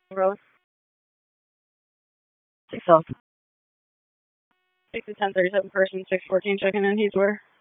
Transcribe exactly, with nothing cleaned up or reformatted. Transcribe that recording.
Road. Six South. six to ten thirty-seven person, six fourteen checking in. He's where?